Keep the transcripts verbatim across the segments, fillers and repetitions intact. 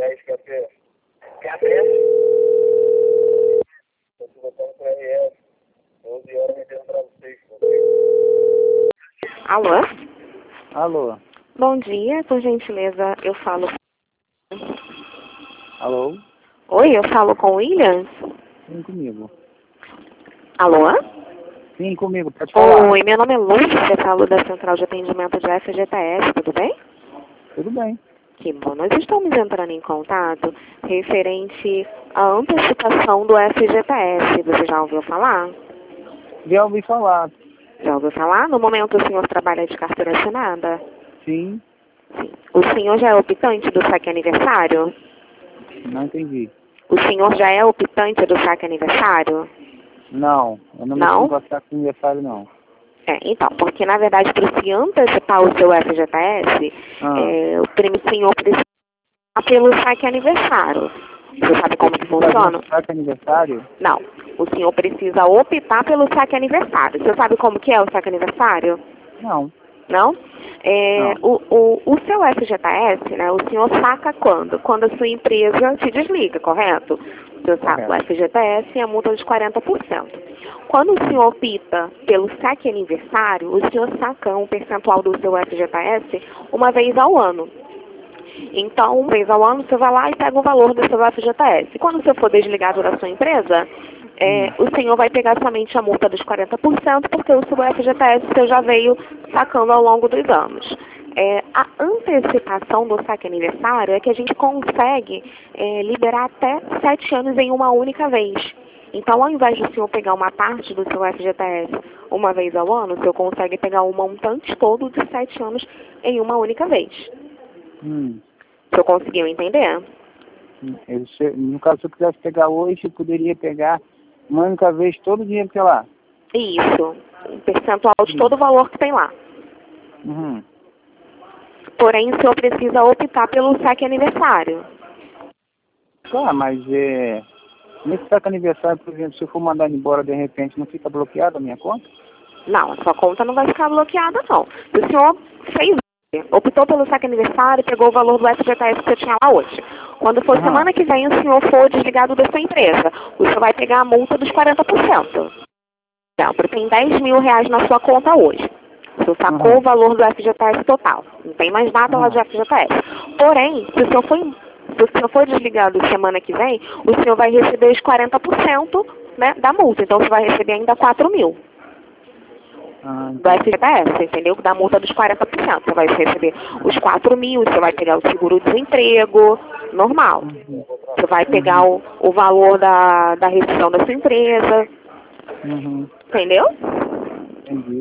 dez, café. Café? Estou voltando para R S. doze horas vendendo para vocês. Alô? Alô? Bom dia, por gentileza, eu falo... Alô? Oi, eu falo com o Williams? Sim, comigo. Alô? Sim, comigo, pode falar. Oi, meu nome é Lúcia, eu falo da Central de Atendimento de F G T S, tudo bem? Tudo bem. Que bom, nós estamos entrando em contato referente à antecipação do F G T S, você já ouviu falar? Já ouvi falar. Já ouviu falar? No momento o senhor trabalha de carteira assinada? Sim. Sim. O senhor já é optante do saque aniversário? Não entendi. O senhor já é optante do saque aniversário? Não, eu não, Não? me gostar com aniversário, não. É, então, porque na verdade para se antecipar o seu F G T S, Ah. é, o prêmio senhor precisa pelo saque aniversário. Você sabe como que funciona? Saque aniversário? Não. O senhor precisa optar pelo saque aniversário. Você sabe como que é o saque aniversário? Não. Não? É, Não. O, o, o seu F G T S, né, o senhor saca quando? Quando a sua empresa se desliga, correto? O senhor saca o F G T S e a multa de quarenta por cento. Quando o senhor opta pelo saque aniversário, o senhor saca um percentual do seu F G T S uma vez ao ano. Então, uma vez ao ano, você vai lá e pega o valor do seu F G T S. Quando você for desligado da sua empresa, é, o senhor vai pegar somente a multa dos quarenta por cento, porque o seu F G T S você já veio sacando ao longo dos anos. É, a antecipação do saque aniversário é que a gente consegue é, liberar até sete anos em uma única vez. Então, ao invés do senhor pegar uma parte do seu F G T S uma vez ao ano, o senhor consegue pegar o montante todo de sete anos em uma única vez. Hum. O senhor conseguiu entender? Eu, se, no caso, se eu quisesse pegar hoje, eu poderia pegar uma única vez todo o dinheiro que é lá. Isso. Um percentual de todo o valor que tem lá. Uhum. Porém, o senhor precisa optar pelo saque aniversário. Tá, mas é... Nesse saque aniversário, por exemplo, se eu for mandar embora de repente, não fica bloqueada a minha conta? Não, a sua conta não vai ficar bloqueada, não. Se o senhor fez, optou pelo saque aniversário, pegou o valor do F G T S que você tinha lá hoje. Quando for Uhum. semana que vem o senhor for desligado da sua empresa, o senhor vai pegar a multa dos quarenta por cento. Então, tem dez mil reais na sua conta hoje. O senhor sacou Uhum. o valor do F G T S total. Não tem mais nada Uhum. lá de F G T S. Porém, se o senhor for, se o senhor for desligado semana que vem, o senhor vai receber os quarenta por cento, né, da multa. Então, você vai receber ainda quatro mil. Ah, Do F G T S, entendeu? Da multa dos quarenta por cento. Você vai receber os quatro mil, você vai pegar o seguro-desemprego, normal. Uhum. Você vai pegar o, o valor da, da rescisão da sua empresa. Uhum. Entendeu? Entendi.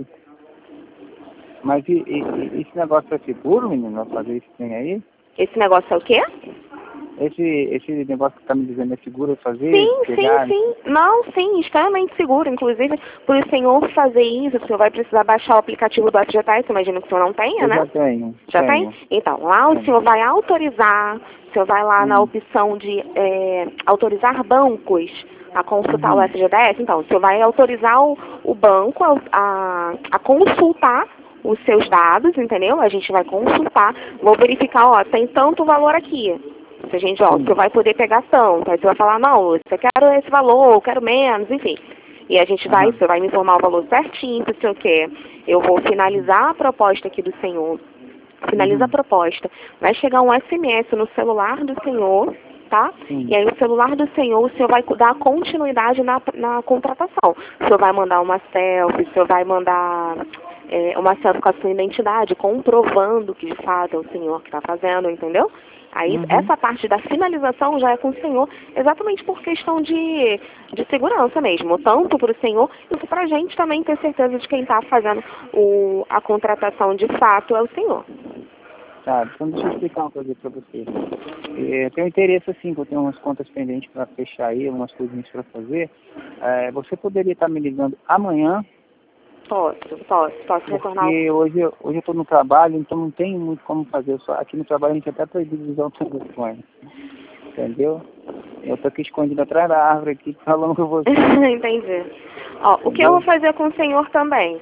Mas e, e, e esse negócio é seguro, menino? Vai fazer isso que tem aí? Esse negócio é o quê? Esse, esse negócio que tá me dizendo é seguro fazer? Sim, pegar? sim, sim. Não, sim, extremamente seguro. Inclusive, por o senhor fazer isso, o senhor vai precisar baixar o aplicativo do F G T S, imagino que o senhor não tenha, Eu né? já tenho. Já tenho. tem? Então, lá o Tenho. senhor vai autorizar, o senhor vai lá na Hum. opção de é, autorizar bancos a consultar Uhum. o F G T S. Então, o senhor vai autorizar o, o banco a, a, a consultar os seus dados, entendeu? A gente vai consultar, vou verificar, ó, tem tanto valor aqui. Se a gente, ó, Hum. você vai poder pegar tanto. Aí você vai falar, não, eu quero esse valor, eu quero menos, enfim. E a gente vai, Uhum. você vai me informar o valor certinho, se o senhor quer. Eu vou finalizar a proposta aqui do senhor. Finaliza Uhum. a proposta. Vai chegar um S M S no celular do senhor, tá? Sim. E aí o celular do senhor, o senhor vai dar continuidade na, na contratação. O senhor vai mandar uma selfie, o senhor vai mandar é, uma selfie com a sua identidade, comprovando que de fato é o senhor que está fazendo, entendeu? Aí Uhum. essa parte da finalização já é com o senhor, exatamente por questão de, de segurança mesmo, tanto para o senhor quanto para a gente também ter certeza de quem está fazendo o, a contratação de fato é o senhor. Tá, então deixa eu explicar uma coisa para você. É, eu tenho interesse assim, que eu tenho umas contas pendentes para fechar aí, umas coisinhas para fazer. É, você poderia estar me ligando amanhã? Posso, posso, posso retornar. Porque hoje, eu- hoje eu estou no trabalho, então não tem muito como fazer. Só, aqui no trabalho a gente até proibido de usar o telefone. Entendeu? Eu estou aqui escondido atrás da árvore aqui falando com você. Entendi. Ó, o que eu vou fazer com o senhor também?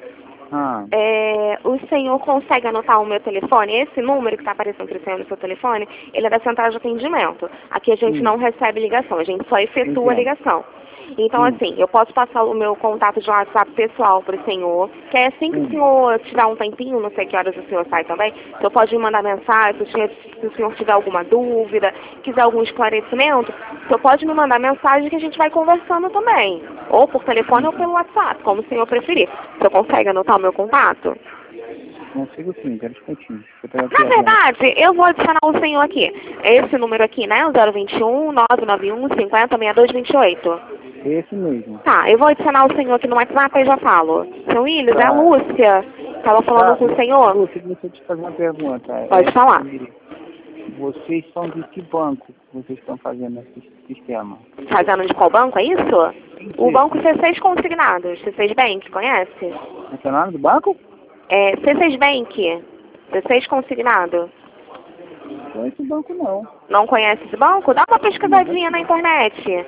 Ah, É, o senhor consegue anotar o meu telefone? Esse número que está aparecendo crescendo no seu telefone, ele é da central de atendimento. Aqui a gente sim, não recebe ligação, a gente só efetua a entendo. ligação. Então, Sim, assim, eu posso passar o meu contato de WhatsApp pessoal para o senhor, que é assim que o sim. senhor tiver um tempinho, não sei que horas o senhor sai também, o senhor pode me mandar mensagem, se o senhor, se o senhor tiver alguma dúvida, quiser algum esclarecimento, o senhor pode me mandar mensagem que a gente vai conversando também, ou por telefone ou pelo WhatsApp, como o senhor preferir. O senhor consegue anotar o meu contato? Consigo sim, quero discutir. Eu tenho aqui Na agora. verdade, eu vou adicionar o senhor aqui. É esse número aqui, né? O zero dois um, nove nove um, cinquenta, sessenta e dois vinte e oito. Esse mesmo. Tá, eu vou adicionar o senhor aqui no WhatsApp e já falo. Seu Willis, é a Tá. Lúcia. Tava falando Tá, com o senhor? Lúcia, deixa eu te fazer uma pergunta. Pode É falar. que vocês são de que banco que vocês estão fazendo esse sistema? Fazendo de qual banco, é isso? O Isso. banco C seis Consignados, C seis Bank, conhece? Não é o nome do banco? É C seis Bank, C seis Consignado. Não conheço esse banco não. Não conhece esse banco? Dá uma pesquisadinha na internet.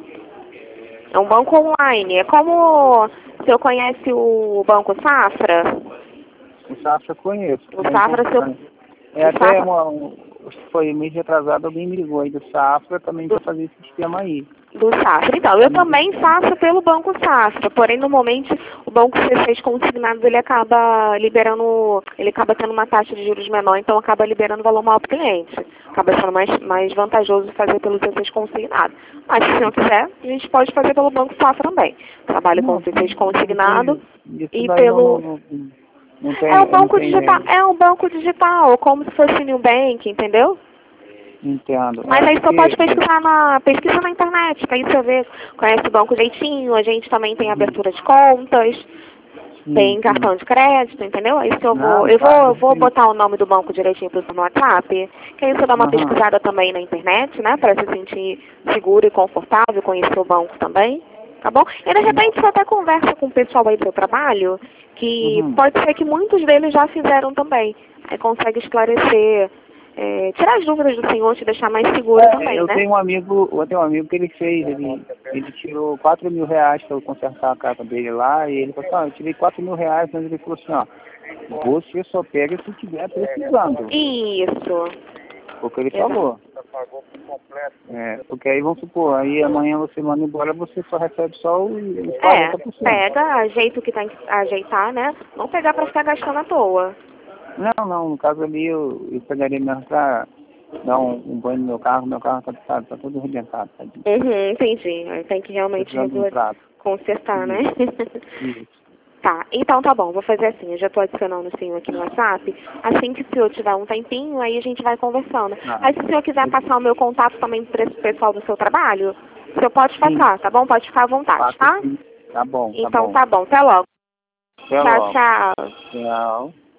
É um banco online. É como o senhor conhece o Banco Safra? O Safra eu conheço. O Bem Safra, seu, importante. É o até Safra, uma, um, acho que foi mês retrasado, alguém me ligou aí do Safra também do, para fazer esse sistema aí. do Safra. Então, eu também faço pelo Banco Safra, porém, normalmente, o Banco C seis Consignados, ele acaba liberando, ele acaba tendo uma taxa de juros menor, então acaba liberando valor maior para o cliente. Acaba sendo mais, mais vantajoso fazer pelo C seis Consignado. Mas, se o senhor quiser, a gente pode fazer pelo Banco Safra também. Trabalho com Não, o C seis não Consignado tem, isso e daí não, não, pelo... não, não É um tem, não banco tem, digital, é, é um banco digital, como se fosse New Bank, entendeu? entendo. Mas É aí você pode porque, pesquisar na, pesquisa na internet, que aí você vê, conhece o banco direitinho, a gente também tem sim, abertura de contas, sim, tem sim. cartão de crédito, entendeu? Aí se eu vou, Não, eu vou, claro, eu vou sim. botar o nome do banco direitinho pro no WhatsApp, que aí você dá uma Aham, pesquisada também na internet, né, para se sentir seguro e confortável, conhecer o banco também, tá bom? E de sim. repente você até conversa com o pessoal aí do seu trabalho, que Uhum. pode ser que muitos deles já fizeram também, aí consegue esclarecer, é, tirar as dúvidas do senhor, te deixar mais seguro É, também, eu né? tenho um amigo, eu tenho um amigo que ele fez, ele, ele tirou quatro mil reais para eu consertar a carta dele lá, e ele falou assim, ah, eu tirei quatro mil reais, mas ele falou assim, ó, você só pega se estiver precisando. Isso. Foi o que ele Exato. falou. Já pagou por completo. É, porque aí vamos supor, aí amanhã você manda embora, você só recebe só os os É, quarenta por cento. pega, ajeita o que tem que ajeitar, né? Não pegar pra ficar gastando à toa. Não, não, no caso ali eu, eu pegaria mesmo pra dar um, um banho no meu carro, meu carro tá, tá, tá todo arrebentado, tá Uhum, entendi. Aí tem que realmente precisando de um resolver, trato. consertar, né? Isso, isso. Tá, então tá bom, vou fazer assim, eu já tô adicionando o senhor aqui no WhatsApp. Assim que o senhor tiver um tempinho, aí a gente vai conversando. Ah, Aí se o senhor quiser passar o meu contato também para esse pessoal do seu trabalho, o senhor pode sim, passar, tá bom? Pode ficar à vontade, faço tá? sim. Tá bom, tá Então bom. tá bom, até logo. Até Tchau, logo. tchau. Tchau.